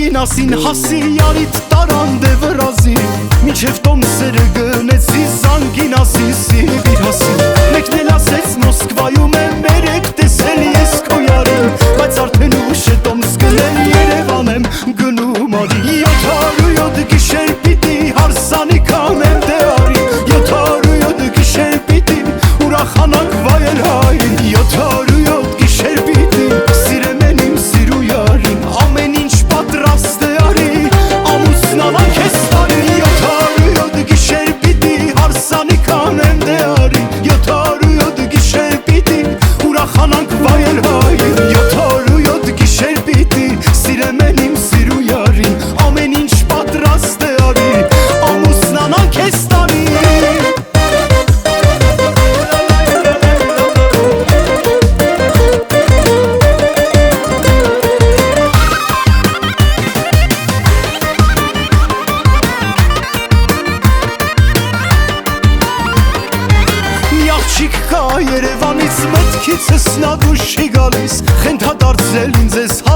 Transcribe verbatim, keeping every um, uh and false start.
գինասին հասի յարիտ տարանդե վրազի Միջև տոմսերը գնեցի զանգինասին Սիբիր հասի Մեկն էլ ասեց Մոսկվայում է մերեկ տեսել ես քո յարին Բայց արդեն ուշ է տոմս գնել Երևան եմ գնում արի Յոթ հարյուր յոթ գիշեր պիտի հարսանի կանեմ դե արի Յոթ հարյուր յոթ գիշեր պիտի ուրախանանք վայել հային Յոթ հարյուր յոթ գիշեր պիտի սիրեմ են իմ սիրու յարին Ամեն ինչ պատրաստ է արի ամուսնանանք ես տարի Յոթ հարյուր յոթ գիշեր պիտի հարսանի կանեմ դե արի Յոթ հարյուր յոթ գիշեր պիտի ուրախանանք վայել հային Յոթ հարյուր յոթ գիշեր պիտի սիրեմ են իմ սիրու յարին Ամեն ինչ պատրաստ է արի ամուսնանանք ես տարի Երևանից մտքիցս նա դուրս չի գալիս Խենթադարձել ինձ ես